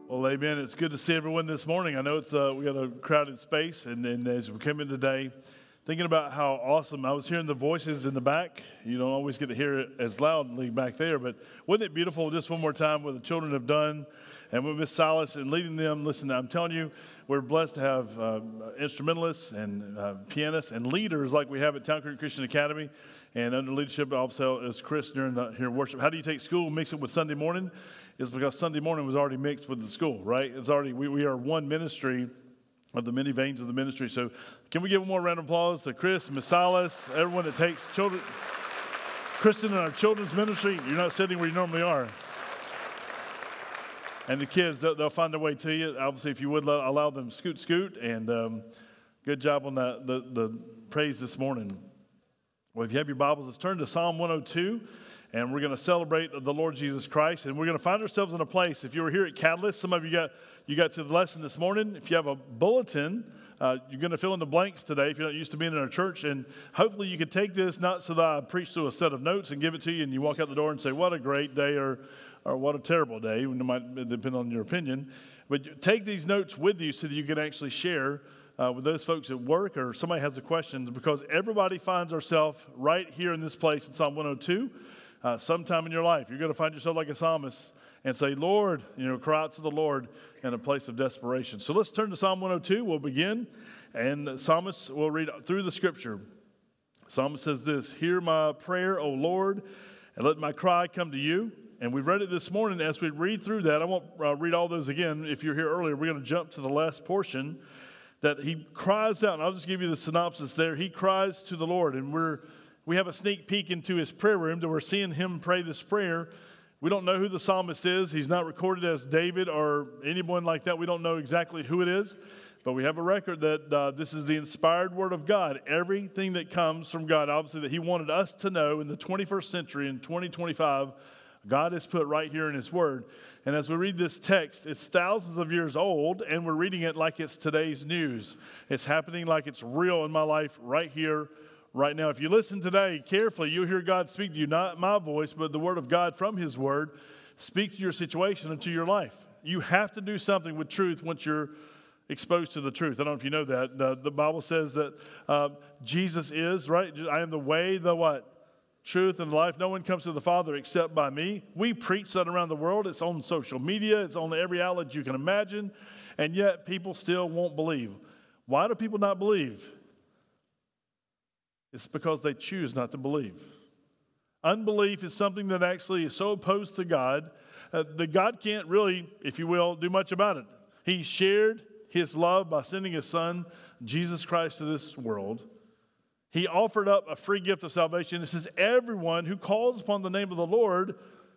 Well, amen. It's good to see everyone this morning. I know it's we got a crowded space, and as we came in today, thinking about how awesome, I was hearing the voices in the back. You don't always get to hear it as loudly back there, but wasn't it beautiful just one more time what the children have done, and with Miss Silas and leading them. Listen, I'm telling you, we're blessed to have instrumentalists and pianists and leaders like we have at Town Creek Christian Academy, and under leadership also is Chris during here worship. How do you take school and mix it with Sunday morning? Is because Sunday morning was already mixed with the school, right? It's already, we are one ministry of the many veins of the ministry. So can we give one more round of applause to Chris, Miss Silas, everyone that takes children, Kristen in our children's ministry. You're not sitting where you normally are. And the kids, they'll find their way to you. Obviously, if you would allow them scoot. And good job on the praise this morning. Well, if you have your Bibles, let's turn to Psalm 102. And we're going to celebrate the Lord Jesus Christ. And we're going to find ourselves in a place. If you were here at Catalyst, some of you got to the lesson this morning. If you have a bulletin, you're going to fill in the blanks today if you're not used to being in our church. And hopefully you can take this, not so that I preach through a set of notes and give it to you and you walk out the door and say, what a great day or what a terrible day. It might depend on your opinion. But take these notes with you so that you can actually share with those folks at work or somebody has a question, because everybody finds ourselves right here in this place in Psalm 102. Sometime in your life, you're going to find yourself like a psalmist and say, Lord, cry out to the Lord in a place of desperation. So let's turn to Psalm 102. We'll begin, and the psalmist will read through the scripture. The psalmist says this: hear my prayer, O Lord, and let my cry come to you. And we read it this morning. As we read through that, I won't read all those again. If you're here earlier, we're going to jump to the last portion that he cries out. And I'll just give you the synopsis there. He cries to the Lord, and we have a sneak peek into his prayer room that we're seeing him pray this prayer. We don't know who the psalmist is. He's not recorded as David or anyone like that. We don't know exactly who it is, but we have a record that this is the inspired word of God. Everything that comes from God, obviously, that he wanted us to know in the 21st century, in 2025, God has put right here in his word. And as we read this text, it's thousands of years old, and we're reading it like it's today's news. It's happening like it's real in my life right here, right now. If you listen today carefully, you'll hear God speak to you, not my voice, but the word of God from his word speak to your situation and to your life. You have to do something with truth once you're exposed to the truth. I don't know if you know that. The Bible says that Jesus is, right? I am the way, the what? Truth and life. No one comes to the Father except by me. We preach that around the world. It's on social media. It's on every outlet you can imagine. And yet people still won't believe. Why do people not believe? It's because they choose not to believe. Unbelief is something that actually is so opposed to God that God can't really, if you will, do much about it. He shared his love by sending his son, Jesus Christ, to this world. He offered up a free gift of salvation. It says, everyone who calls upon the name of the Lord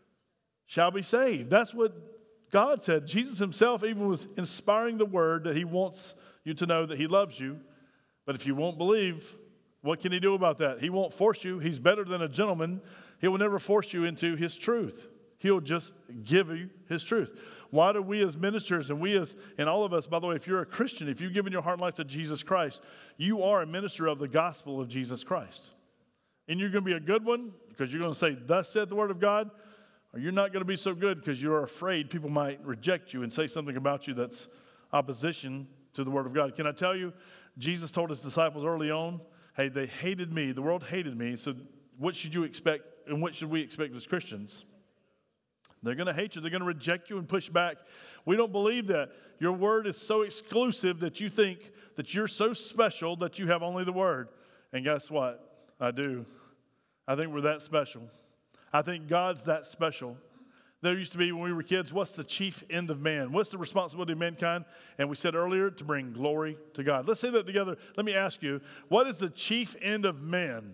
shall be saved. That's what God said. Jesus himself even was inspiring the word that he wants you to know that he loves you. But if you won't believe, what can he do about that? He won't force you. He's better than a gentleman. He will never force you into his truth. He'll just give you his truth. Why do we as ministers and all of us, by the way, if you're a Christian, if you've given your heart and life to Jesus Christ, you are a minister of the gospel of Jesus Christ. And you're going to be a good one because you're going to say, thus said the word of God, or you're not going to be so good because you're afraid people might reject you and say something about you that's opposition to the word of God. Can I tell you, Jesus told his disciples early on, hey, they hated me. The world hated me. So what should you expect and what should we expect as Christians? They're going to hate you. They're going to reject you and push back. We don't believe that. Your word is so exclusive that you think that you're so special that you have only the word. And guess what? I do. I think we're that special. I think God's that special. There used to be, when we were kids, what's the chief end of man? What's the responsibility of mankind? And we said earlier, to bring glory to God. Let's say that together. Let me ask you, what is the chief end of man?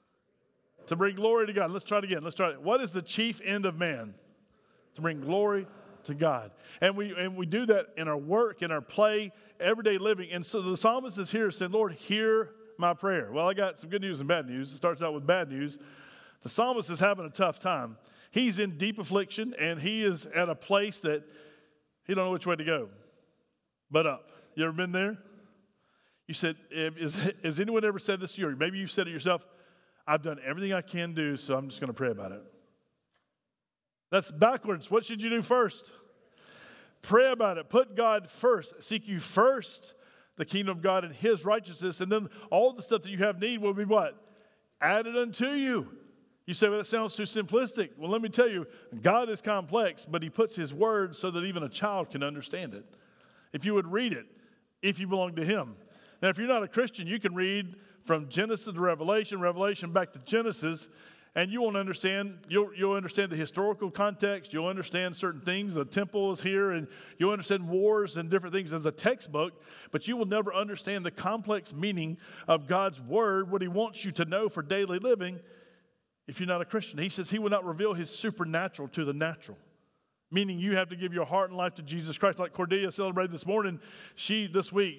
To bring glory to God. Let's try it again. Let's try it. What is the chief end of man? To bring glory to God. And we do that in our work, in our play, everyday living. And so the psalmist is here saying, Lord, hear my prayer. Well, I got some good news and bad news. It starts out with bad news. The psalmist is having a tough time. He's in deep affliction, and he is at a place that he don't know which way to go, but up. You ever been there? You said, has anyone ever said this to you? Or maybe you said it yourself. I've done everything I can do, so I'm just going to pray about it. That's backwards. What should you do first? Pray about it. Put God first. Seek you first the kingdom of God and his righteousness, and then all the stuff that you have need will be what? Added unto you. You say, well, that sounds too simplistic. Well, let me tell you, God is complex, but he puts his word so that even a child can understand it. If you would read it, if you belong to him. Now, if you're not a Christian, you can read from Genesis to Revelation, Revelation back to Genesis, and you won't understand. You'll understand the historical context. You'll understand certain things. The temple is here, and you'll understand wars and different things as a textbook, but you will never understand the complex meaning of God's word, what he wants you to know for daily living, if you're not a Christian. He says he will not reveal his supernatural to the natural, meaning you have to give your heart and life to Jesus Christ. Like Cordelia celebrated this morning, she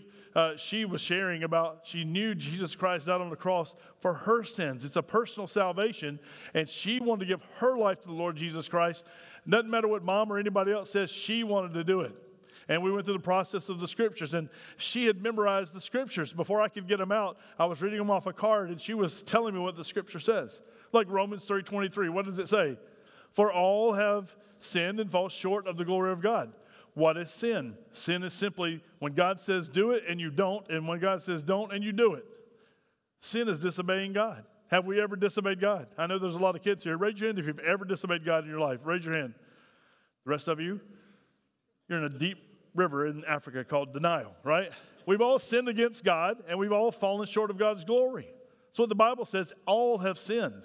was sharing about, she knew Jesus Christ died on the cross for her sins. It's a personal salvation, and she wanted to give her life to the Lord Jesus Christ. Doesn't matter what mom or anybody else says, she wanted to do it. And we went through the process of the scriptures, and she had memorized the scriptures. Before I could get them out, I was reading them off a card, and she was telling me what the scripture says. Like Romans 3:23, what does it say? For all have sinned and fall short of the glory of God. What is sin? Sin is simply when God says do it and you don't, and when God says don't and you do it. Sin is disobeying God. Have we ever disobeyed God? I know there's a lot of kids here. Raise your hand if you've ever disobeyed God in your life. Raise your hand. The rest of you, you're in a deep river in Africa called denial, right? We've all sinned against God, and we've all fallen short of God's glory. That's what the Bible says. All have sinned.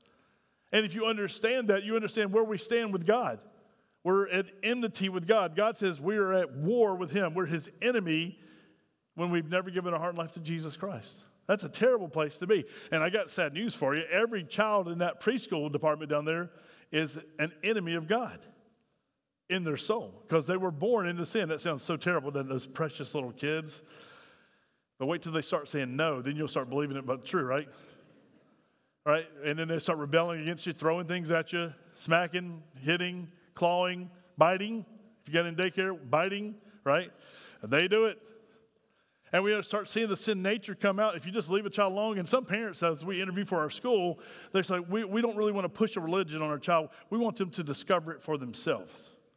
And if you understand that, you understand where we stand with God. We're at enmity with God. God says we are at war with him. We're his enemy when we've never given our heart and life to Jesus Christ. That's a terrible place to be. And I got sad news for you. Every child in that preschool department down there is an enemy of God in their soul because they were born into sin. That sounds so terrible, doesn't it? Those precious little kids. But wait till they start saying no. Then you'll start believing it, but it's true, right? Right? And then they start rebelling against you, throwing things at you, smacking, hitting, clawing, biting. If you got in daycare, biting, right? And they do it. And we got to start seeing the sin nature come out if you just leave a child alone. And some parents, as we interview for our school, they say, we don't really want to push a religion on our child. We want them to discover it for themselves.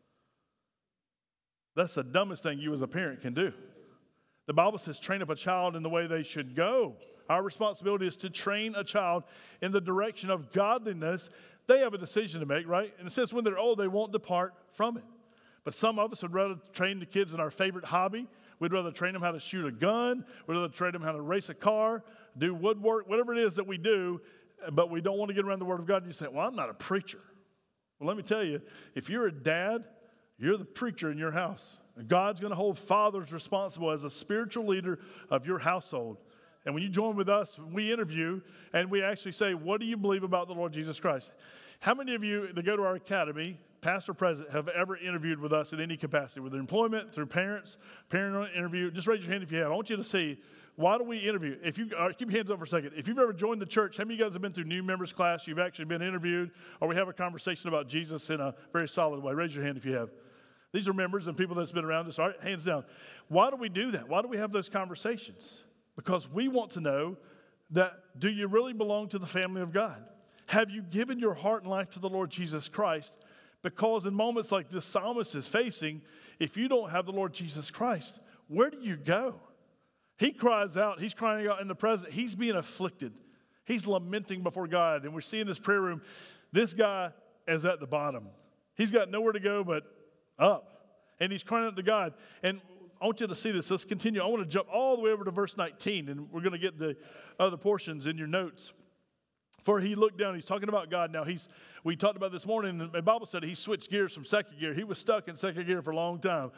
That's the dumbest thing you as a parent can do. The Bible says train up a child in the way they should go. Our responsibility is to train a child in the direction of godliness. They have a decision to make, right? And it says when they're old, they won't depart from it. But some of us would rather train the kids in our favorite hobby. We'd rather train them how to shoot a gun. We'd rather train them how to race a car, do woodwork, whatever it is that we do, but we don't want to get around the Word of God. And you say, well, I'm not a preacher. Well, let me tell you, if you're a dad, you're the preacher in your house. God's going to hold fathers responsible as a spiritual leader of your household. And when you join with us, we interview and we actually say, what do you believe about the Lord Jesus Christ? How many of you that go to our academy, past or present, have ever interviewed with us in any capacity, whether employment, through parent interview? Just raise your hand if you have. I want you to see, why do we interview? If you keep your hands up for a second. If you've ever joined the church, how many of you guys have been through new members class? You've actually been interviewed, or we have a conversation about Jesus in a very solid way. Raise your hand if you have. These are members and people that's been around us. All right, hands down. Why do we do that? Why do we have those conversations? Because we want to know that, do you really belong to the family of God? Have you given your heart and life to the Lord Jesus Christ? Because in moments like this psalmist is facing, if you don't have the Lord Jesus Christ, where do you go? He cries out. He's crying out in the present. He's being afflicted. He's lamenting before God. And we're seeing this prayer room. This guy is at the bottom. He's got nowhere to go but up. And he's crying out to God. And I want you to see this. Let's continue. I want to jump all the way over to verse 19, and we're going to get the other portions in your notes. For he looked down. He's talking about God. Now, we talked about this morning in Bible study. He switched gears from second gear. He was stuck in second gear for a long time.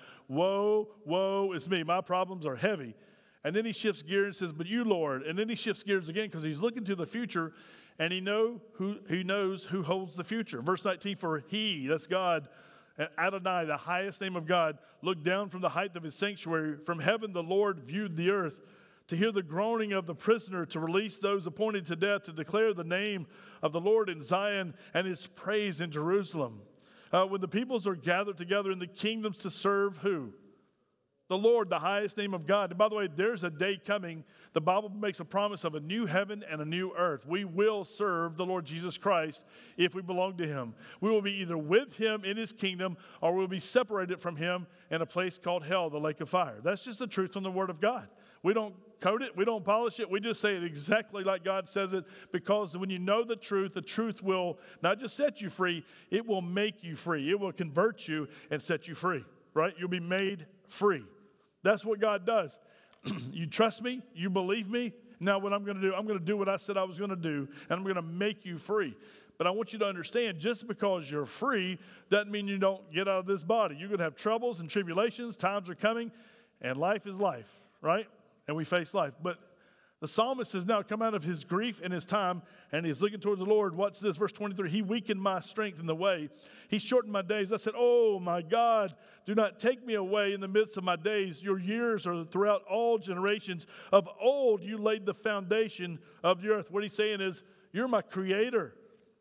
Woe is me. My problems are heavy. And then he shifts gears and says, but you, Lord. And then he shifts gears again because he's looking to the future, and he knows who holds the future. Verse 19, for he, that's God, Adonai, the highest name of God, looked down from the height of his sanctuary. From heaven the Lord viewed the earth to hear the groaning of the prisoner, to release those appointed to death, to declare the name of the Lord in Zion and his praise in Jerusalem. When the peoples are gathered together in the kingdoms to serve who? The Lord, the highest name of God. And by the way, there's a day coming. The Bible makes a promise of a new heaven and a new earth. We will serve the Lord Jesus Christ if we belong to Him. We will be either with Him in His kingdom or we'll be separated from Him in a place called hell, the lake of fire. That's just the truth from the Word of God. We don't code it. We don't polish it. We just say it exactly like God says it, because when you know the truth will not just set you free, it will make you free. It will convert you and set you free, right? You'll be made free. That's what God does. You trust me, you believe me. Now what I'm going to do what I said I was going to do, and I'm going to make you free. But I want you to understand, just because you're free doesn't mean you don't get out of this body. You're going to have troubles and tribulations. Times are coming, and life is life, right? And we face life. But the psalmist has now come out of his grief and his time, and he's looking towards the Lord. Watch this, verse 23. He weakened my strength in the way. He shortened my days. I said, oh, my God, do not take me away in the midst of my days. Your years are throughout all generations. Of old, you laid the foundation of the earth. What he's saying is, you're my creator.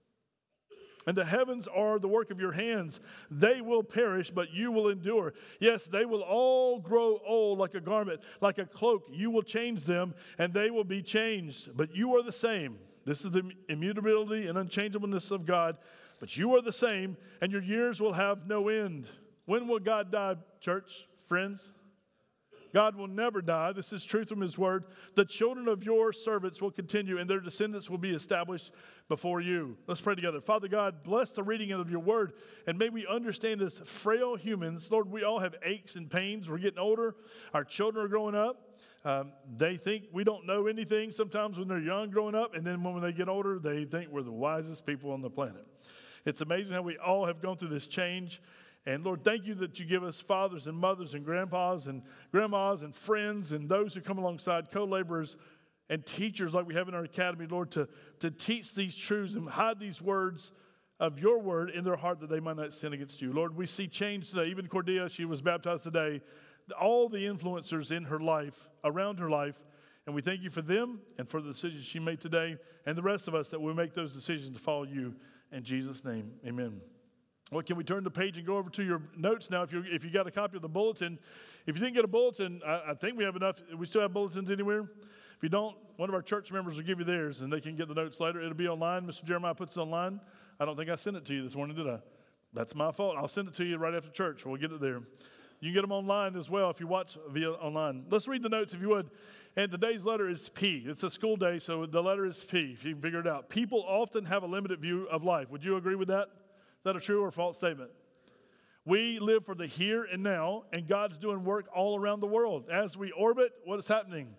And the heavens are the work of your hands. They will perish, but you will endure. Yes, they will all grow old like a garment, like a cloak. You will change them, and they will be changed. But you are the same. This is the immutability and unchangeableness of God. But you are the same, and your years will have no end. When will God die, church, friends? God will never die. This is truth from His word. The children of your servants will continue, and their descendants will be established before you. Let's pray together. Father God, bless the reading of your word, and may we understand as frail humans, Lord, we all have aches and pains. We're getting older. Our children are growing up. They think we don't know anything sometimes when they're young growing up, and then when they get older, they think we're the wisest people on the planet. It's amazing how we all have gone through this change. And Lord, thank you that you give us fathers and mothers and grandpas and grandmas and friends and those who come alongside, co-laborers and teachers like we have in our academy, Lord, to teach these truths and hide these words of your word in their heart that they might not sin against you. Lord, we see change today. Even Cordia, she was baptized today. All the influencers in her life, around her life, and we thank you for them and for the decisions she made today, and the rest of us that we make those decisions to follow you. In Jesus' name, amen. Well, can we turn the page and go over to your notes now? If you got a copy of the bulletin. If you didn't get a bulletin, I think we have enough. We still have bulletins anywhere? If you don't, one of our church members will give you theirs, and they can get the notes later. It'll be online. Mr. Jeremiah puts it online. I don't think I sent it to you this morning, did I? That's my fault. I'll send it to you right after church. We'll get it there. You can get them online as well if you watch via online. Let's read the notes if you would. And today's letter is P. It's a school day, so the letter is P, if you can figure it out. People often have a limited view of life. Would you agree with that? Is that a true or false statement? We live for the here and now, and God's doing work all around the world. As we orbit, what is happening?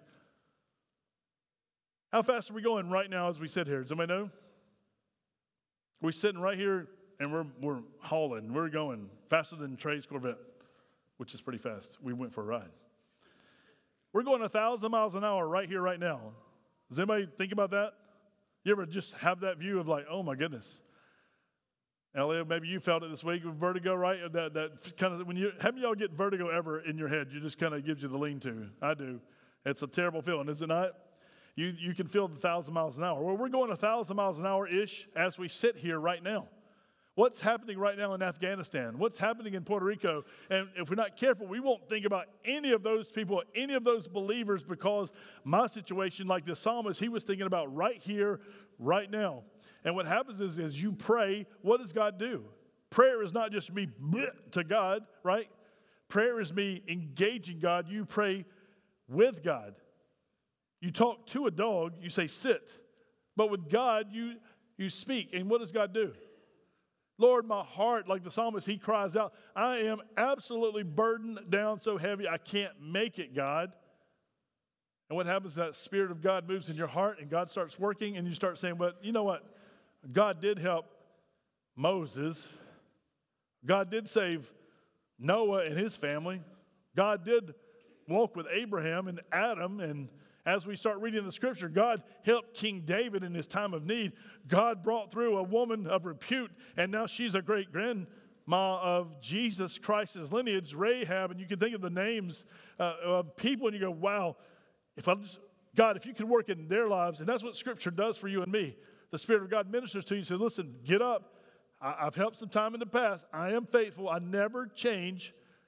How fast are we going right now as we sit here? Does anybody know? We're sitting right here, and we're hauling. We're going faster than Trey's Corvette, which is pretty fast. We went for a ride. We're going 1,000 miles an hour right here, right now. Does anybody think about that? You ever just have that view of like, oh my goodness? Elliot, maybe you felt it this week with vertigo, right? That kind of, how many of y'all get vertigo ever in your head? You just kind of gives you the lean to. I do. It's a terrible feeling, is it not? You can feel the 1,000 miles an hour. Well, we're going 1,000 miles an hour-ish as we sit here right now. What's happening right now in Afghanistan? What's happening in Puerto Rico? And if we're not careful, we won't think about any of those people, any of those believers, because my situation, like the psalmist, he was thinking about right here, right now. And what happens is, as you pray, what does God do? Prayer is not just me to God, right? Prayer is me engaging God. You pray with God. You talk to a dog, you say sit. But with God, you speak. And what does God do? Lord, my heart, like the psalmist, he cries out, I am absolutely burdened down so heavy I can't make it, God. And what happens is that Spirit of God moves in your heart and God starts working and you start saying, but you know what? God did help Moses. God did save Noah and his family. God did walk with Abraham and Adam. And as we start reading the scripture, God helped King David in his time of need. God brought through a woman of repute, and now she's a great grandma of Jesus Christ's lineage, Rahab. And you can think of the names of people, and you go, wow, God, if you could work in their lives, and that's what scripture does for you and me. The Spirit of God ministers to you and says, listen, get up. I've helped some time in the past. I am faithful. I never change.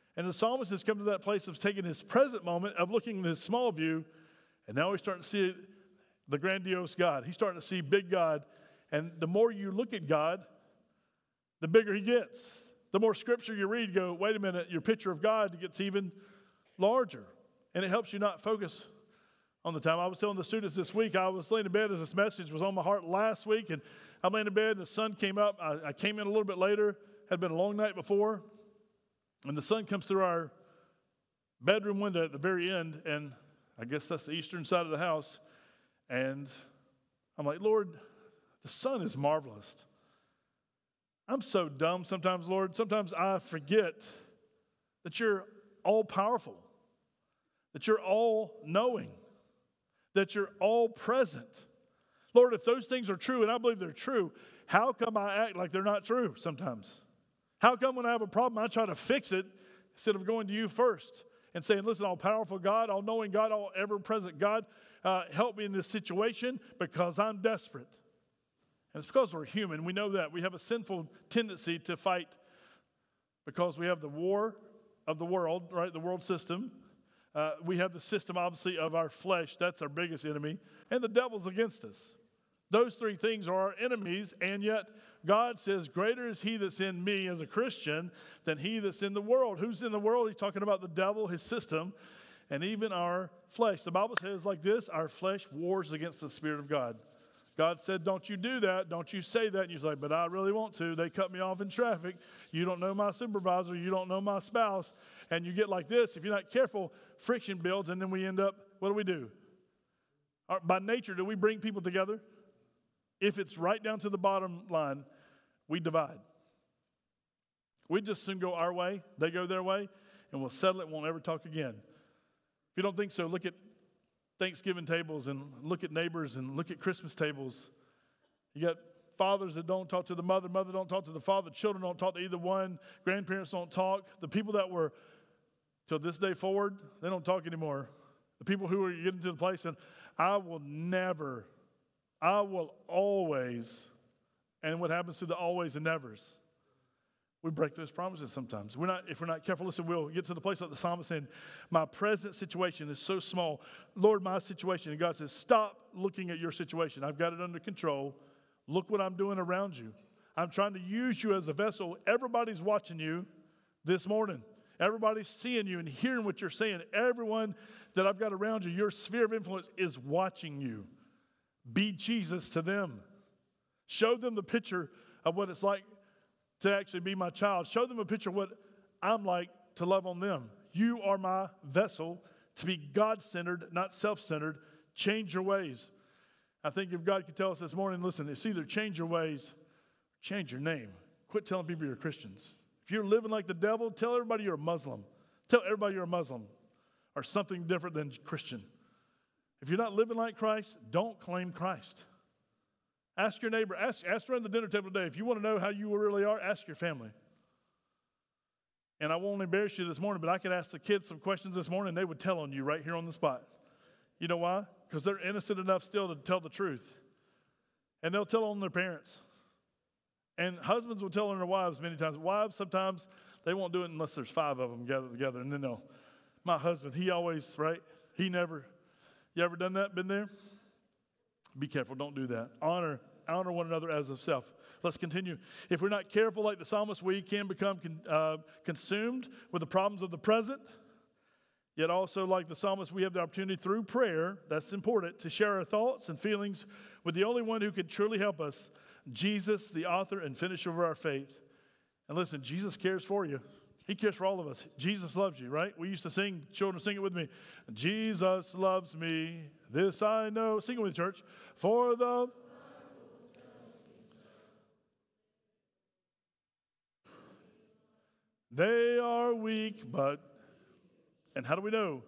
And the psalmist has come to that place of taking his present moment, of looking at his small view, and now he's starting to see the grandiose God. He's starting to see big God. And the more you look at God, the bigger he gets. The more scripture you read, you go, wait a minute, your picture of God gets even larger. And it helps you not focus on the time. I was telling the students this week, I was laying in bed as this message was on my heart last week, and I'm laying in bed, and the sun came up. I came in a little bit later, had been a long night before, and the sun comes through our bedroom window at the very end, and I guess that's the eastern side of the house, and I'm like, Lord, the sun is marvelous. I'm so dumb sometimes, Lord. Sometimes I forget that you're all-powerful, that you're all-knowing, that you're all-present. Lord, if those things are true, and I believe they're true, how come I act like they're not true sometimes? How come when I have a problem, I try to fix it instead of going to you first and saying, listen, all-powerful God, all-knowing God, all-ever-present God, help me in this situation because I'm desperate. And it's because we're human. We know that. We have a sinful tendency to fight because we have the war of the world, right, the world system. We have the system, obviously, of our flesh. That's our biggest enemy. And the devil's against us. Those three things are our enemies, and yet God says, greater is he that's in me as a Christian than he that's in the world. Who's in the world? He's talking about the devil, his system, and even our flesh. The Bible says like this, our flesh wars against the Spirit of God. God said, don't you do that. Don't you say that. And you're like, but I really want to. They cut me off in traffic. You don't know my supervisor. You don't know my spouse. And you get like this. If you're not careful, friction builds, and then we end up, what do? By nature, do we bring people together? If it's right down to the bottom line, we divide. We just soon go our way, they go their way, and we'll settle it and won't ever talk again. If you don't think so, look at Thanksgiving tables and look at neighbors and look at Christmas tables. You got fathers that don't talk to the mother, mother don't talk to the father, children don't talk to either one, grandparents don't talk. The people that were, till this day forward, they don't talk anymore. The people who are getting to the place, and I will always, and what happens to the always and nevers? We break those promises sometimes. If we're not careful, listen, we'll get to the place like the psalmist saying, my present situation is so small. Lord, my situation. And God says, stop looking at your situation. I've got it under control. Look what I'm doing around you. I'm trying to use you as a vessel. Everybody's watching you this morning. Everybody's seeing you and hearing what you're saying. Everyone that I've got around you, your sphere of influence is watching you. Be Jesus to them. Show them the picture of what it's like to actually be my child. Show them a picture of what I'm like to love on them. You are my vessel to be God-centered, not self-centered. Change your ways. I think if God could tell us this morning, listen, it's either change your ways, or change your name. Quit telling people you're Christians. If you're living like the devil, tell everybody you're a Muslim. Tell everybody you're a Muslim or something different than Christian. If you're not living like Christ, don't claim Christ. Ask your neighbor, ask around the dinner table today. If you want to know how you really are, ask your family. And I won't embarrass you this morning, but I could ask the kids some questions this morning, and they would tell on you right here on the spot. You know why? Because they're innocent enough still to tell the truth. And they'll tell on their parents. And husbands will tell on their wives many times. Wives, sometimes, they won't do it unless there's 5 of them gathered together. And then they'll, my husband, he always, right? He never, you ever done that, been there? Be careful, don't do that. Honor one another as of self. Let's continue. If we're not careful like the psalmist, we can become consumed with the problems of the present. Yet also like the psalmist, we have the opportunity through prayer, that's important, to share our thoughts and feelings with the only one who can truly help us, Jesus, the author and finisher of our faith. And listen, Jesus cares for you. He cares for all of us. Jesus loves you, right? We used to sing, children sing it with me. Jesus loves me, this I know. Sing it with church. For the they are weak, but, and how do we know?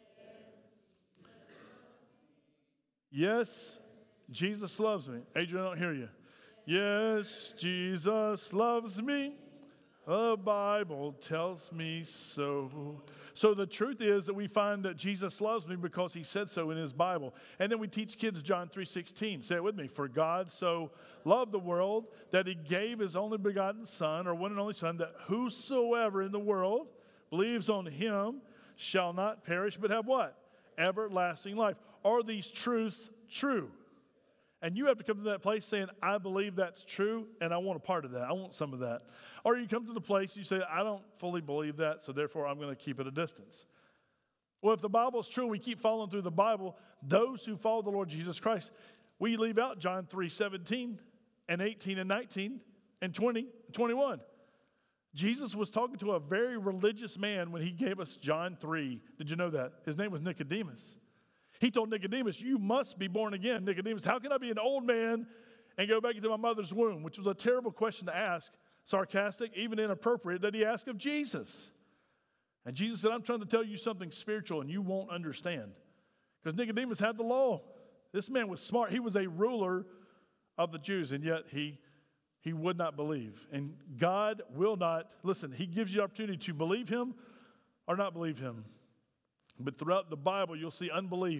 Yes, Jesus loves me. Adrian, I don't hear you. Yes, Jesus loves me. The Bible tells me so. So the truth is that we find that Jesus loves me because he said so in his Bible. And then we teach kids John 3:16. Say it with me. For God so loved the world that he gave his only begotten Son, or one and only Son, that whosoever in the world believes on him shall not perish, but have what? Everlasting life. Are these truths true? And you have to come to that place saying, I believe that's true, and I want a part of that. I want some of that. Or you come to the place, you say, I don't fully believe that, so therefore I'm going to keep at a distance. Well, if the Bible is true and we keep following through the Bible, those who follow the Lord Jesus Christ, we leave out John 3:17 and 18 and 19 and 20 and 21. Jesus was talking to a very religious man when he gave us John 3. Did you know that? His name was Nicodemus. He told Nicodemus, you must be born again. Nicodemus, how can I be an old man and go back into my mother's womb? Which was a terrible question to ask, sarcastic, even inappropriate, that he asked of Jesus. And Jesus said, I'm trying to tell you something spiritual and you won't understand. Because Nicodemus had the law. This man was smart. He was a ruler of the Jews, and yet he would not believe. And God will not, listen, he gives you the opportunity to believe him or not believe him. But throughout the Bible, you'll see unbelief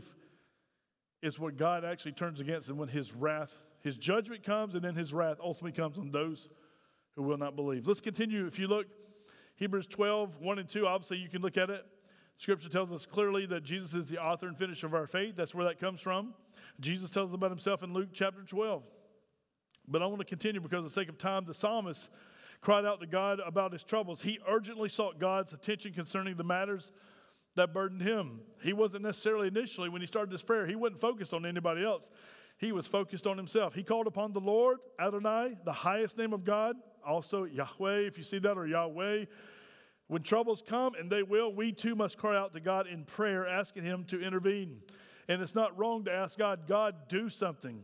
is what God actually turns against, and when his wrath, his judgment comes, and then his wrath ultimately comes on those who will not believe. Let's continue. If you look, Hebrews 12, 1 and 2, obviously you can look at it. Scripture tells us clearly that Jesus is the author and finisher of our faith. That's where that comes from. Jesus tells us about himself in Luke chapter 12. But I want to continue because of the sake of time. The psalmist cried out to God about his troubles. He urgently sought God's attention concerning the matters that burdened him. He wasn't necessarily initially, when he started this prayer, he wasn't focused on anybody else. He was focused on himself. He called upon the Lord, Adonai, the highest name of God, also Yahweh, if you see that, or Yahweh. When troubles come, and they will, we too must cry out to God in prayer, asking him to intervene. And it's not wrong to ask God, God, do something.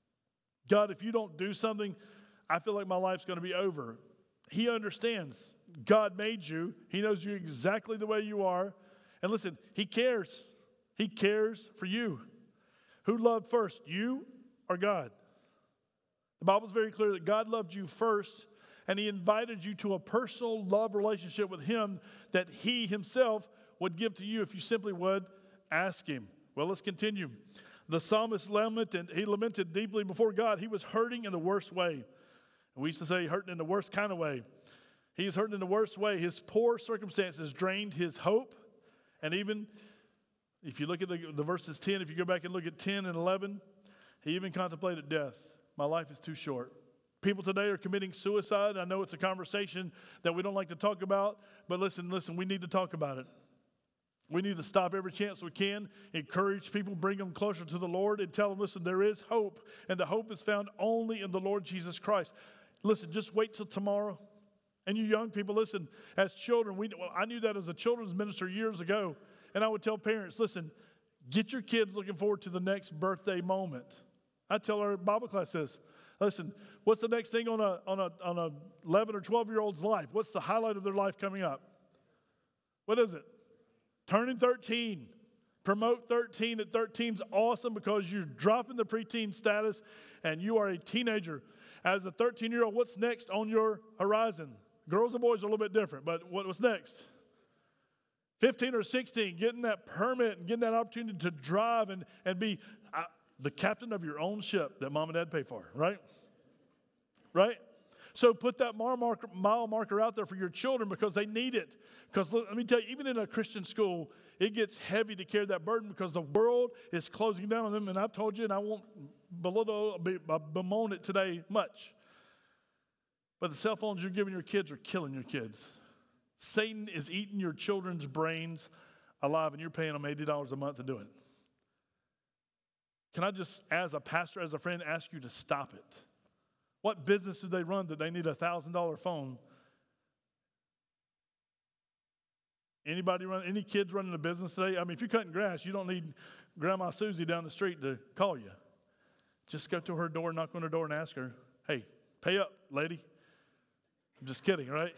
God, if you don't do something, I feel like my life's going to be over. He understands. God made you. He knows you exactly the way you are. And listen, he cares. He cares for you. Who loved first, you or God? The Bible's very clear that God loved you first, and he invited you to a personal love relationship with him that he himself would give to you if you simply would ask him. Well, let's continue. The psalmist lamented deeply before God. He was hurting in the worst way. We used to say hurting in the worst kind of way. He was hurting in the worst way. His poor circumstances drained his hope. And even if you look at the verses 10, if you go back and look at 10 and 11, he even contemplated death. My life is too short. People today are committing suicide. I know it's a conversation that we don't like to talk about, but listen, we need to talk about it. We need to stop every chance we can, encourage people, bring them closer to the Lord, and tell them, listen, there is hope, and the hope is found only in the Lord Jesus Christ. Listen, just wait till tomorrow. And you young people, listen, as children, I knew that as a children's minister years ago, and I would tell parents, listen, get your kids looking forward to the next birthday moment. I tell our Bible class this, listen, what's the next thing on a 11 or 12-year-old's life? What's the highlight of their life coming up? What is it? Turning 13. Promote 13. At 13's awesome because you're dropping the preteen status and you are a teenager. As a 13-year-old, what's next on your horizon? Girls and boys are a little bit different, but what's next? 15 or 16, getting that permit and getting that opportunity to drive and be the captain of your own ship that mom and dad pay for, right? Right? So put that mile marker out there for your children because they need it. Because let me tell you, even in a Christian school, it gets heavy to carry that burden because the world is closing down on them. And I've told you, and I won't bemoan it today much. But the cell phones you're giving your kids are killing your kids. Satan is eating your children's brains alive, and you're paying them $80 a month to do it. Can I just, as a pastor, as a friend, ask you to stop it? What business do they run that they need a $1,000 phone? Any kids running a business today? I mean, if you're cutting grass, you don't need Grandma Susie down the street to call you. Just go to her door, knock on her door, and ask her, hey, pay up, lady. I'm just kidding, right?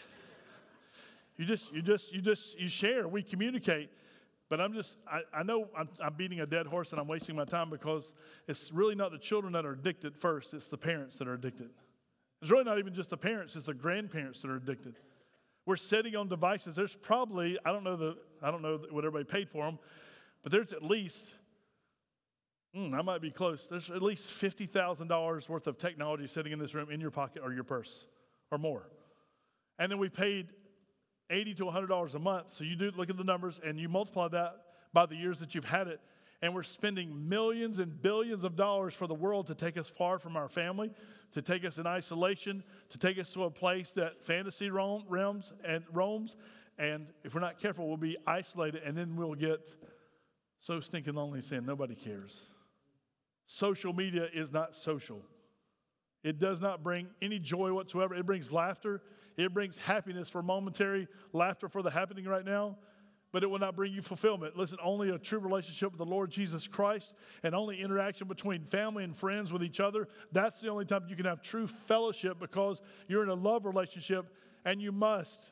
You share, we communicate. But I know I'm beating a dead horse and I'm wasting my time because it's really not the children that are addicted first, it's the parents that are addicted. It's really not even just the parents, it's the grandparents that are addicted. We're sitting on devices. There's probably, I don't know what everybody paid for them, but there's at least, I might be close, there's at least $50,000 worth of technology sitting in this room in your pocket or your purse or more. And then we paid $80 to $100 a month. So you do look at the numbers and you multiply that by the years that you've had it. And we're spending millions and billions of dollars for the world to take us far from our family, to take us in isolation, to take us to a place that fantasy roams. And if we're not careful, we'll be isolated, and then we'll get so stinking lonely saying nobody cares. Social media is not social. It does not bring any joy whatsoever. It brings laughter. It brings happiness for momentary laughter for the happening right now, but it will not bring you fulfillment. Listen, only a true relationship with the Lord Jesus Christ and only interaction between family and friends with each other, that's the only time you can have true fellowship, because you're in a love relationship, and you must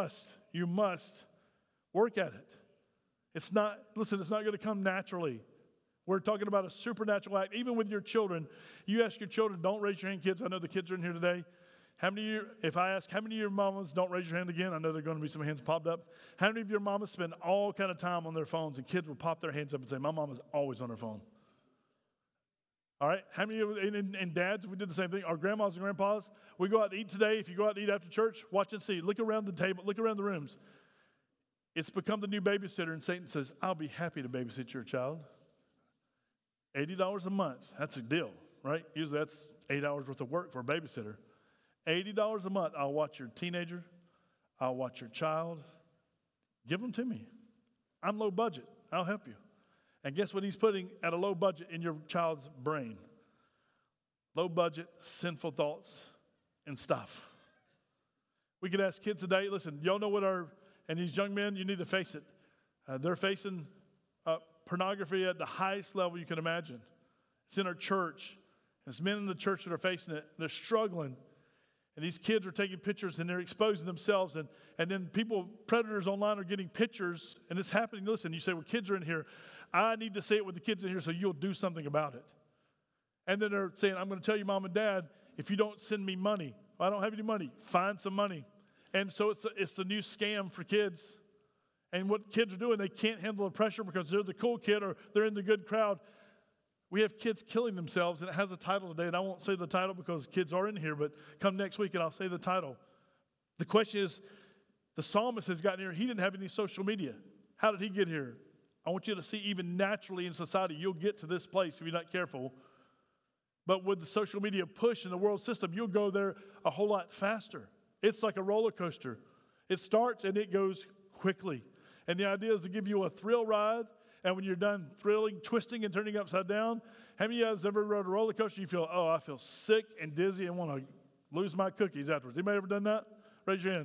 work at it. It's not going to come naturally. We're talking about a supernatural act. Even with your children, you ask your children, don't raise your hand, kids. I know the kids are in here today. How many of you, if I ask how many of your mamas, don't raise your hand again, I know there are going to be some hands popped up. How many of your mamas spend all kind of time on their phones, and kids will pop their hands up and say, my mama's always on her phone? All right? How many of you, and dads, we did the same thing. Our grandmas and grandpas, we go out to eat today. If you go out to eat after church, watch and see. Look around the table, look around the rooms. It's become the new babysitter, and Satan says, I'll be happy to babysit your child. $80 a month, that's a deal, right? Usually that's 8 hours worth of work for a babysitter. $80 a month, I'll watch your teenager, I'll watch your child. Give them to me. I'm low budget, I'll help you. And guess what he's putting at a low budget in your child's brain? Low budget, sinful thoughts and stuff. We could ask kids today, listen, y'all know what and these young men, you need to face it. They're facing pornography at the highest level you can imagine. It's in our church. It's men in the church that are facing it. They're struggling. And these kids are taking pictures and they're exposing themselves. And then predators online are getting pictures, and it's happening. Listen, you say, well, kids are in here. I need to say it with the kids in here so you'll do something about it. And then they're saying, I'm going to tell you, Mom and Dad, if you don't send me money, I don't have any money, find some money. And so it's the new scam for kids. And what kids are doing, they can't handle the pressure because they're the cool kid or they're in the good crowd. We have kids killing themselves, and it has a title today, and I won't say the title because kids are in here, but come next week and I'll say the title. The question is, the psalmist has gotten here. He didn't have any social media. How did he get here? I want you to see, even naturally in society, you'll get to this place if you're not careful. But with the social media push in the world system, you'll go there a whole lot faster. It's like a roller coaster. It starts and it goes quickly. And the idea is to give you a thrill ride. And when you're done thrilling, twisting, and turning upside down, how many of you guys ever rode a roller coaster? You feel, I feel sick and dizzy and want to lose my cookies afterwards. Anybody ever done that? Raise your hand.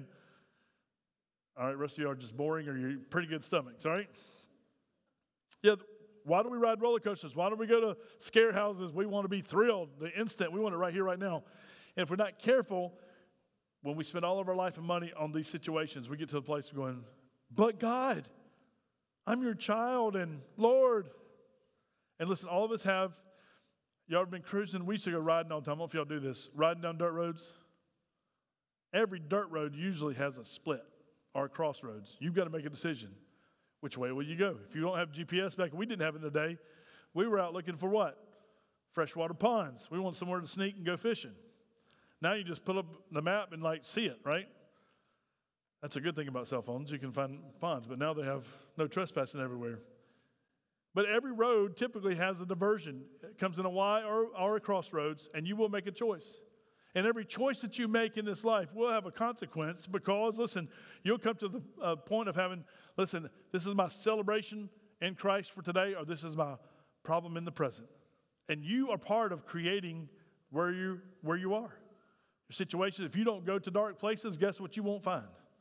All right, rest of you are just boring, or you're pretty good stomachs, all right? Yeah, why do we ride roller coasters? Why do we go to scare houses? We want to be thrilled, the instant. We want it right here, right now. And if we're not careful, when we spend all of our life and money on these situations, we get to the place of going, but God, I'm your child, and Lord. And listen, all of us have, y'all have been cruising. We used to go riding all the time. I don't know if y'all do this. Riding down dirt roads. Every dirt road usually has a split or a crossroads. You've got to make a decision. Which way will you go? If you don't have GPS back, we didn't have it in the day. We were out looking for what? Freshwater ponds. We want somewhere to sneak and go fishing. Now you just pull up the map and see it, right? That's a good thing about cell phones. You can find ponds, but now they have no trespassing everywhere. But every road typically has a diversion. It comes in a Y or a crossroads, and you will make a choice. And every choice that you make in this life will have a consequence because, listen, you'll come to the point of having, listen, this is my celebration in Christ for today, or this is my problem in the present. And you are part of creating where you are. Your situation, if you don't go to dark places, guess what you won't find?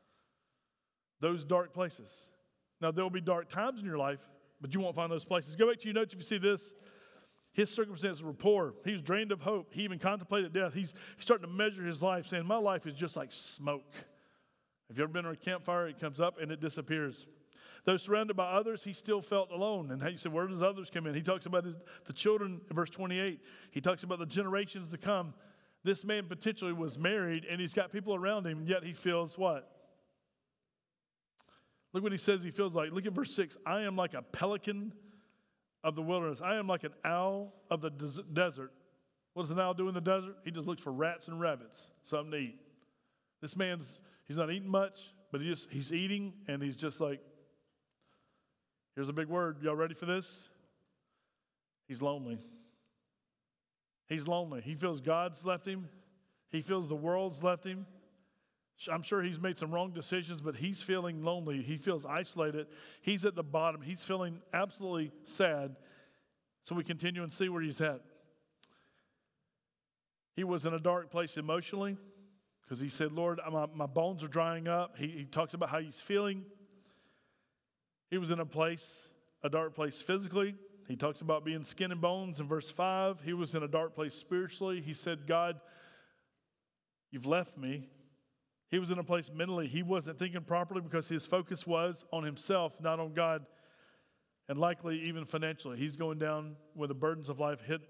Those dark places. Now, there will be dark times in your life, but you won't find those places. Go back to your notes if you see this. His circumstances were poor. He was drained of hope. He even contemplated death. He's starting to measure his life, saying, my life is just like smoke. Have you ever been around a campfire? It comes up and it disappears. Though surrounded by others, he still felt alone. And you say, where does others come in? He talks about the children in verse 28. He talks about the generations to come. This man potentially was married, and he's got people around him, yet he feels what? Look what he says he feels like. Look at verse 6. I am like a pelican of the wilderness. I am like an owl of the desert. What does an owl do in the desert? He just looks for rats and rabbits, something to eat. This he's not eating much, but But he's eating, and he's just like, here's a big word. Y'all ready for this? He's lonely. He's lonely. He feels God's left him. He feels the world's left him. I'm sure he's made some wrong decisions, but he's feeling lonely. He feels isolated. He's at the bottom. He's feeling absolutely sad. So we continue and see where he's at. He was in a dark place emotionally because he said, Lord, my bones are drying up. He talks about how he's feeling. He was in a dark place physically. He talks about being skin and bones in verse 5. He was in a dark place spiritually. He said, God, you've left me. He was in a place mentally. He wasn't thinking properly because his focus was on himself, not on God, and likely even financially. He's going down where the burdens of life hit.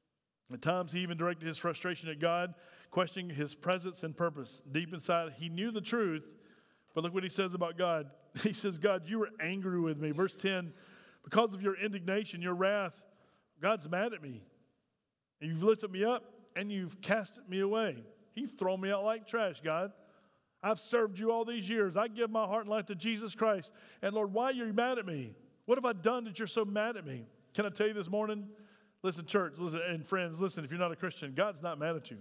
At times, he even directed his frustration at God, questioning his presence and purpose. Deep inside, he knew the truth, but look what he says about God. He says, God, you were angry with me. Verse 10, because of your indignation, your wrath, God's mad at me. And you've lifted me up, and you've cast me away. You've thrown me out like trash, God. I've served you all these years. I give my heart and life to Jesus Christ. And Lord, why are you mad at me? What have I done that you're so mad at me? Can I tell you this morning? Listen, church, listen, and friends, listen, if you're not a Christian, God's not mad at you.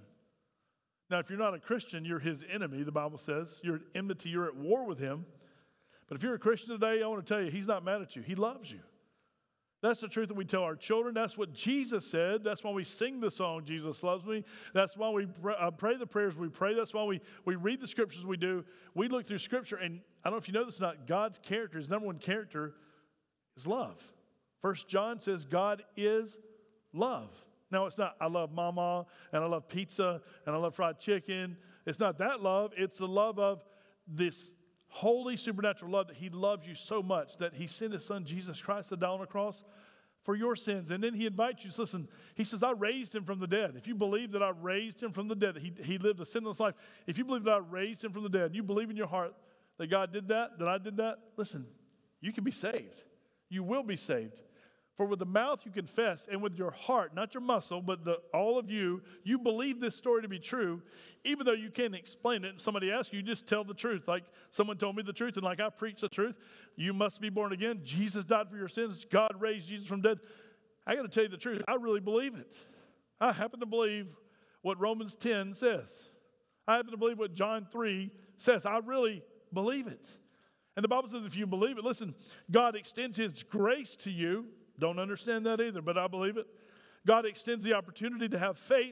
Now, if you're not a Christian, you're his enemy, the Bible says. You're at enmity, you're at war with him. But if you're a Christian today, I want to tell you, he's not mad at you. He loves you. That's the truth that we tell our children. That's what Jesus said. That's why we sing the song, Jesus Loves Me. That's why we pray the prayers we pray. That's why we read the scriptures we do. We look through scripture, and I don't know if you know this or not, God's character, his number one character is love. 1 John says God is love. Now, it's not, I love mama, and I love pizza, and I love fried chicken. It's not that love. It's the love of this holy supernatural love that he loves you so much that he sent his son Jesus Christ to die on the cross for your sins. And then he invites you to listen. He says, I raised him from the dead. If you believe that I raised him from the dead, that he lived a sinless life. If you believe that I raised him from the dead, you believe in your heart that God did that I did that, listen, you can be saved. You will be saved. For with the mouth you confess, and with your heart, not your muscle, but all of you, you believe this story to be true, even though you can't explain it. And somebody asks you, you just tell the truth. Like someone told me the truth, and like I preach the truth. You must be born again. Jesus died for your sins. God raised Jesus from dead. I got to tell you the truth. I really believe it. I happen to believe what Romans 10 says. I happen to believe what John 3 says. I really believe it. And the Bible says if you believe it, listen, God extends his grace to you. Don't understand that either, but I believe it. God extends the opportunity to have faith.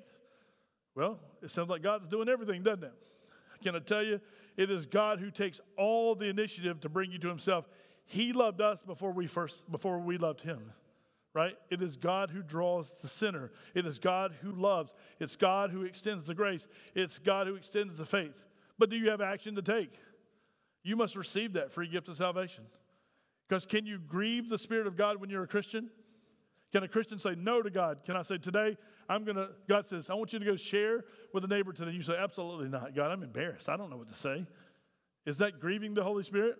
Well, it sounds like God's doing everything, doesn't it? Can I tell you, it is God who takes all the initiative to bring you to himself. He loved us before we loved him, right? It is God who draws the sinner. It is God who loves. It's God who extends the grace. It's God who extends the faith. But do you have action to take? You must receive that free gift of salvation. Because can you grieve the Spirit of God when you're a Christian? Can a Christian say no to God? Can I say today, God says, I want you to go share with a neighbor today. You say, absolutely not. God, I'm embarrassed. I don't know what to say. Is that grieving the Holy Spirit?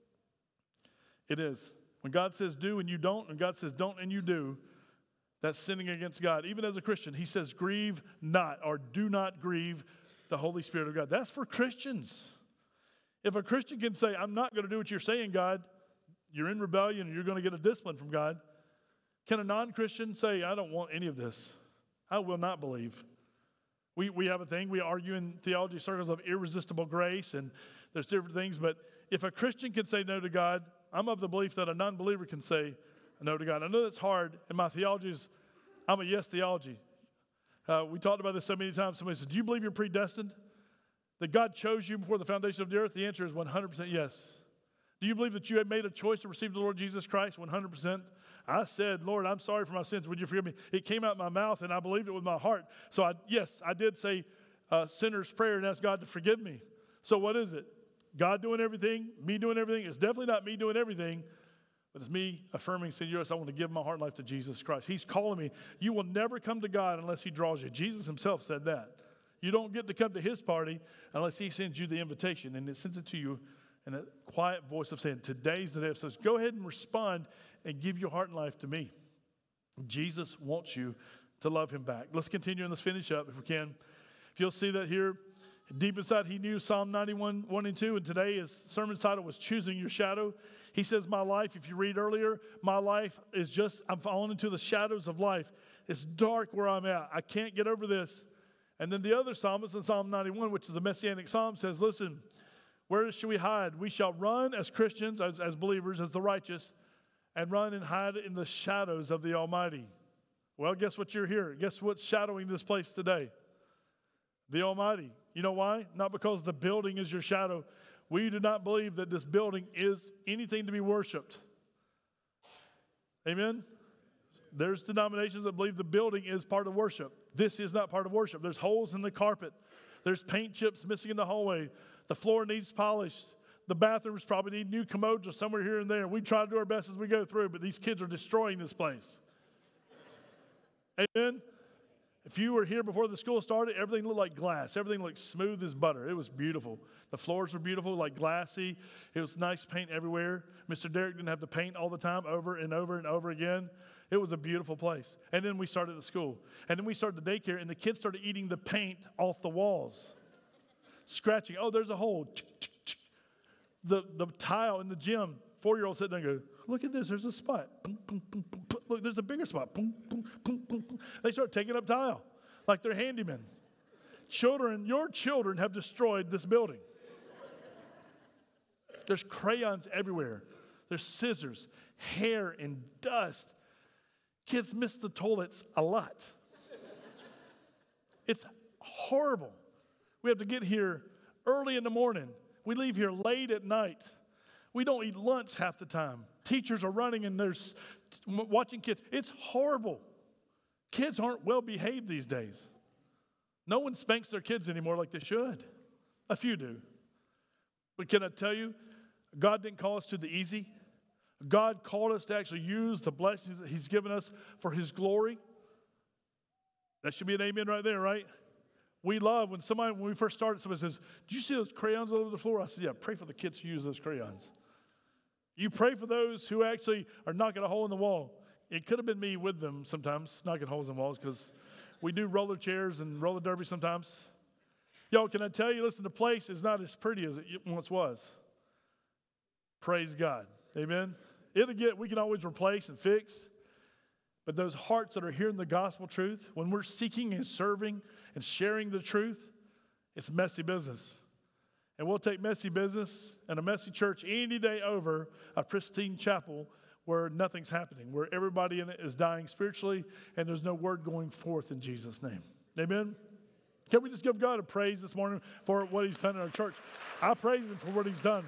It is. When God says do and you don't, and God says don't and you do, that's sinning against God. Even as a Christian, he says grieve not or do not grieve the Holy Spirit of God. That's for Christians. If a Christian can say, I'm not going to do what you're saying, God, you're in rebellion and you're going to get a discipline from God. Can a non-Christian say, I don't want any of this? I will not believe. We have a thing, we argue in theology circles of irresistible grace, and there's different things, but if a Christian can say no to God, I'm of the belief that a non-believer can say no to God. I know that's hard, and my theology is, I'm a yes theology. We talked about this so many times. Somebody says, do you believe you're predestined? That God chose you before the foundation of the earth? The answer is 100% yes. Do you believe that you had made a choice to receive the Lord Jesus Christ? 100%. I said, Lord, I'm sorry for my sins. Would you forgive me? It came out of my mouth, and I believed it with my heart. So, I did say sinner's prayer and ask God to forgive me. So what is it? God doing everything? Me doing everything? It's definitely not me doing everything, but it's me affirming, saying, yes, I want to give my heart and life to Jesus Christ. He's calling me. You will never come to God unless he draws you. Jesus himself said that. You don't get to come to his party unless he sends you the invitation, and it sends it to you in a quiet voice of saying, today's the day. So go ahead and respond and give your heart and life to me. Jesus wants you to love him back. Let's continue and let's finish up if we can. If you'll see that here Deep inside, he knew Psalm 91, 1 and 2, and today his sermon title was Choosing Your Shadow. He says, my life, if you read earlier, my life is just, I'm falling into the shadows of life. It's dark where I'm at. I can't get over this. And then the other psalmist in Psalm 91, which is the Messianic Psalm, says, listen, where should we hide? We shall run as Christians, as believers, as the righteous, and run and hide in the shadows of the Almighty. Well, guess what you're here? Guess what's shadowing this place today? The Almighty. You know why? Not because the building is your shadow. We do not believe that this building is anything to be worshiped. Amen? There's denominations that believe the building is part of worship. This is not part of worship. There's holes in the carpet. There's paint chips missing in the hallway. The floor needs polished. The bathrooms probably need new commodes or somewhere here and there. We try to do our best as we go through, but these kids are destroying this place. Amen? If you were here before the school started, everything looked like glass. Everything looked smooth as butter. It was beautiful. The floors were beautiful, like glassy. It was nice paint everywhere. Mr. Derek didn't have to paint all the time over and over and over again. It was a beautiful place. And then we started the school. And then we started the daycare, and the kids started eating the paint off the walls. Scratching. Oh, there's a hole. The tile in the gym, 4-year-old sitting there and go, look at this, there's a spot. Look, there's a bigger spot. They start taking up tile like they're handymen. Children, your children have destroyed this building. There's crayons everywhere. There's scissors, hair, and dust. Kids miss the toilets a lot. It's horrible. We have to get here early in the morning. We leave here late at night. We don't eat lunch half the time. Teachers are running and they're watching kids. It's horrible. Kids aren't well behaved these days. No one spanks their kids anymore like they should. A few do. But can I tell you, God didn't call us to the easy. God called us to actually use the blessings that He's given us for His glory. That should be an amen right there, right? We love when we first started, somebody says, "Did you see those crayons all over the floor?" I said, "Yeah, pray for the kids who use those crayons." You pray for those who actually are knocking a hole in the wall. It could have been me with them sometimes, knocking holes in walls, because we do roller chairs and roller derby sometimes. Y'all, can I tell you, listen, the place is not as pretty as it once was. Praise God. Amen. We can always replace and fix. But those hearts that are hearing the gospel truth, when we're seeking and serving and sharing the truth, it's messy business. And we'll take messy business and a messy church any day over a pristine chapel where nothing's happening, where everybody in it is dying spiritually and there's no word going forth in Jesus' name. Amen? Can we just give God a praise this morning for what He's done in our church? I praise Him for what He's done.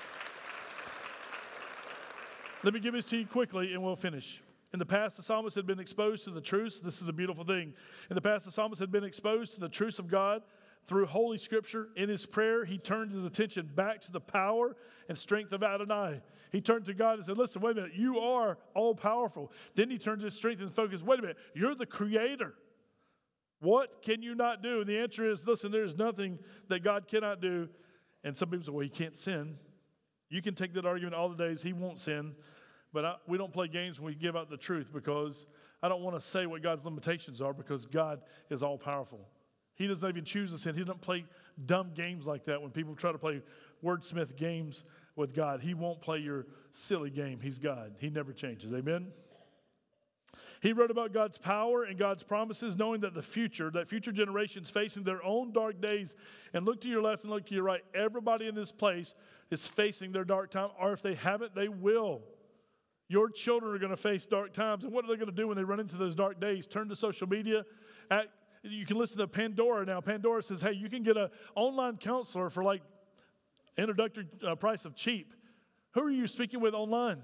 Let me give this to you quickly and we'll finish. In the past, the psalmist had been exposed to the truths. This is a beautiful thing. In the past, the psalmist had been exposed to the truths of God through Holy Scripture. In his prayer, he turned his attention back to the power and strength of Adonai. He turned to God and said, listen, wait a minute, you are all-powerful. Then he turned his strength and focus, wait a minute, you're the Creator. What can you not do? And the answer is, listen, there's nothing that God cannot do. And some people say, well, He can't sin. You can take that argument all the days. He won't sin. But we don't play games when we give out the truth, because I don't want to say what God's limitations are, because God is all-powerful. He doesn't even choose to sin. He doesn't play dumb games like that when people try to play wordsmith games with God. He won't play your silly game. He's God. He never changes. Amen? He wrote about God's power and God's promises, knowing that future generations facing their own dark days. And look to your left and look to your right. Everybody in this place is facing their dark time, or if they haven't, they will. Your children are going to face dark times. And what are they going to do when they run into those dark days? Turn to social media. You can listen to Pandora now. Pandora says, hey, you can get an online counselor for like introductory price of cheap. Who are you speaking with online?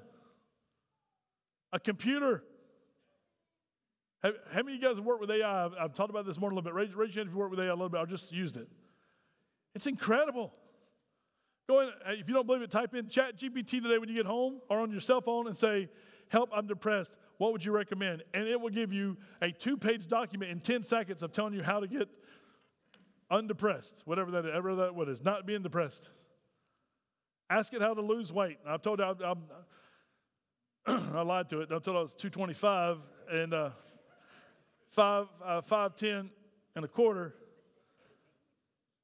A computer. How many of you guys have worked with AI? I've talked about this more a little bit. Raise your hand if you work with AI a little bit. I just used it. It's incredible. Go in, if you don't believe it, type in ChatGPT today when you get home or on your cell phone and say, help, I'm depressed. What would you recommend? And it will give you a 2-page document in 10 seconds of telling you how to get undepressed, whatever that is, not being depressed. Ask it how to lose weight. I've told you, I lied to it. I told you I was 225 and 5'10" and a quarter.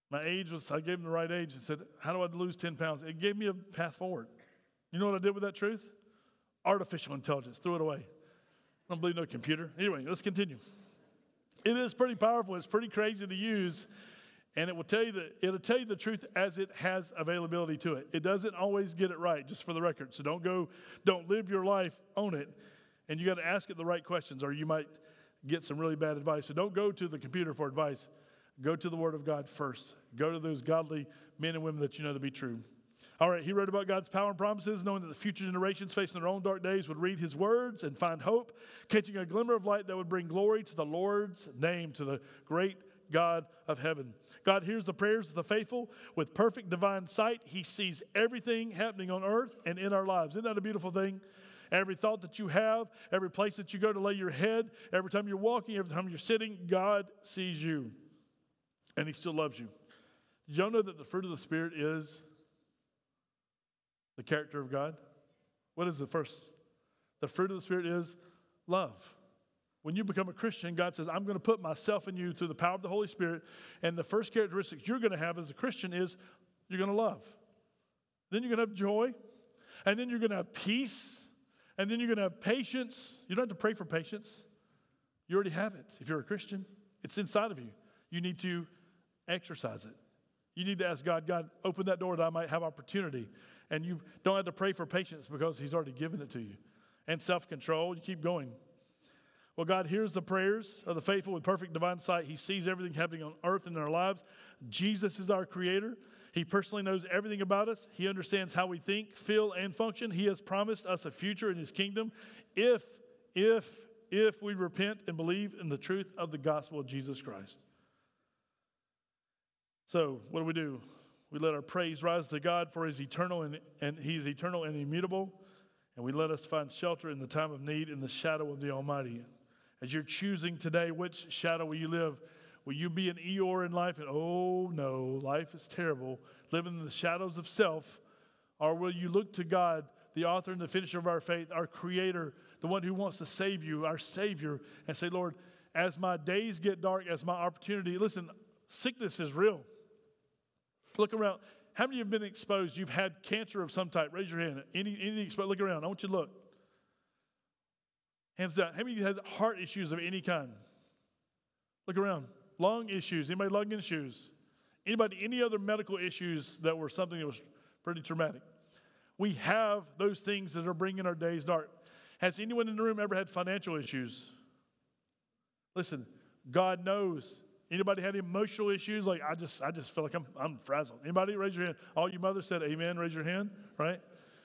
My age was, I gave him the right age and said, how do I lose 10 pounds? It gave me a path forward. You know what I did with that truth? Artificial intelligence. Threw it away. I don't believe no computer. Anyway, let's continue. It is pretty powerful. It's pretty crazy to use. And it'll tell you the truth as it has availability to it. It doesn't always get it right, just for the record. So don't live your life on it. And you got to ask it the right questions, or you might get some really bad advice. So don't go to the computer for advice. Go to the Word of God first. Go to those godly men and women that you know to be true. All right, he wrote about God's power and promises, knowing that the future generations facing their own dark days would read his words and find hope, catching a glimmer of light that would bring glory to the Lord's name, to the great God of heaven. God hears the prayers of the faithful with perfect divine sight. He sees everything happening on earth and in our lives. Isn't that a beautiful thing? Every thought that you have, every place that you go to lay your head, every time you're walking, every time you're sitting, God sees you. And he still loves you. Did y'all know that the fruit of the Spirit is the character of God? What is the first? The fruit of the Spirit is love. When you become a Christian, God says, I'm going to put myself in you through the power of the Holy Spirit. And the first characteristics you're going to have as a Christian is you're going to love. Then you're going to have joy. And then you're going to have peace. And then you're going to have patience. You don't have to pray for patience. You already have it. If you're a Christian, it's inside of you. You need to exercise it. You need to ask God, God, open that door that I might have opportunity. And you don't have to pray for patience because he's already given it to you. And self-control, you keep going. Well, God hears the prayers of the faithful with perfect divine sight. He sees everything happening on earth and in our lives. Jesus is our creator. He personally knows everything about us. He understands how we think, feel, and function. He has promised us a future in his kingdom if we repent and believe in the truth of the gospel of Jesus Christ. So, what do? We let our praise rise to God for his eternal and he's eternal and immutable. And we let us find shelter in the time of need in the shadow of the Almighty. As you're choosing today, which shadow will you live? Will you be an Eeyore in life and, oh no, life is terrible, living in the shadows of self? Or will you look to God, the author and the finisher of our faith, our creator, the one who wants to save you, our Savior, and say, Lord, as my days get dark, as my opportunity, listen, sickness is real. Look around. How many have been exposed? You've had cancer of some type. Raise your hand. Anything exposed? Look around. I want you to look. Hands down. How many of you had heart issues of any kind? Look around. Lung issues. Anybody lung issues? Anybody, any other medical issues that were something that was pretty traumatic? We have those things that are bringing our days dark. Has anyone in the room ever had financial issues? Listen, God knows. Anybody had emotional issues? Like, I just feel like I'm frazzled. Anybody? Raise your hand. All you mothers said amen. Raise your hand, right?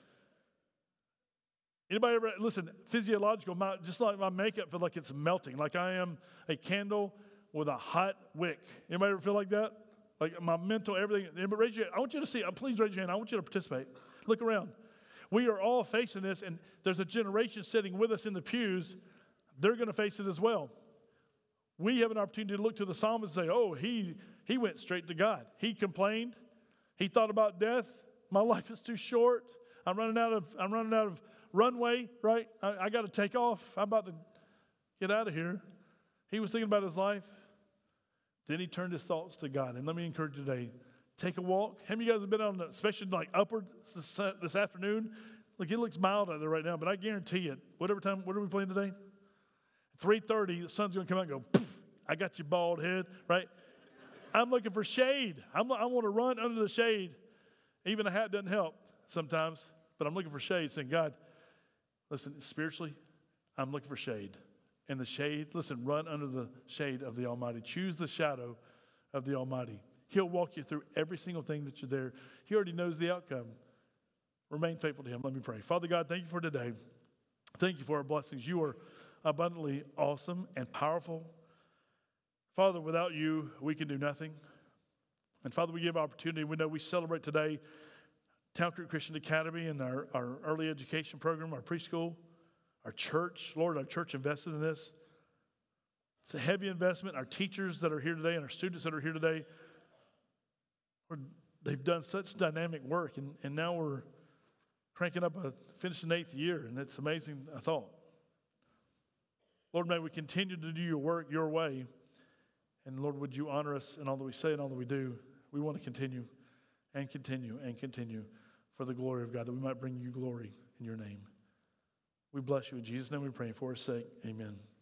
Anybody ever, listen, physiological, just like my makeup feel like it's melting, like I am a candle with a hot wick. Anybody ever feel like that? Like my mental, everything. Raise your hand. I want you to see, please raise your hand. I want you to participate. Look around. We are all facing this, and there's a generation sitting with us in the pews. They're going to face it as well. We have an opportunity to look to the psalmist and say, oh, he went straight to God. He complained. He thought about death. My life is too short. I'm running out of runway, right? I got to take off. I'm about to get out of here. He was thinking about his life. Then he turned his thoughts to God. And let me encourage you today, take a walk. How many of you guys have been on, especially like upward this afternoon? Look, it looks mild out there right now, but I guarantee it. What are we playing today? 3:30, the sun's going to come out and go, poof, I got your bald head, right? I'm looking for shade. I want to run under the shade. Even a hat doesn't help sometimes, but I'm looking for shade, saying, God, listen, spiritually, I'm looking for shade. And the shade, listen, run under the shade of the Almighty. Choose the shadow of the Almighty. He'll walk you through every single thing that you're there. He already knows the outcome. Remain faithful to him. Let me pray. Father God, thank you for today. Thank you for our blessings. You are abundantly awesome and powerful. Father, without you, we can do nothing. And Father, we give opportunity. We know we celebrate today Town Creek Christian Academy and our early education program, our preschool, our church. Lord, our church invested in this. It's a heavy investment. Our teachers that are here today and our students that are here today, they've done such dynamic work. And now we're cranking up finishing 8th year, and it's amazing, I thought. Lord, may we continue to do your work your way. And Lord, would you honor us in all that we say and all that we do. We want to continue and continue and continue for the glory of God, that we might bring you glory in your name. We bless you. In Jesus' name we pray. For his sake, amen.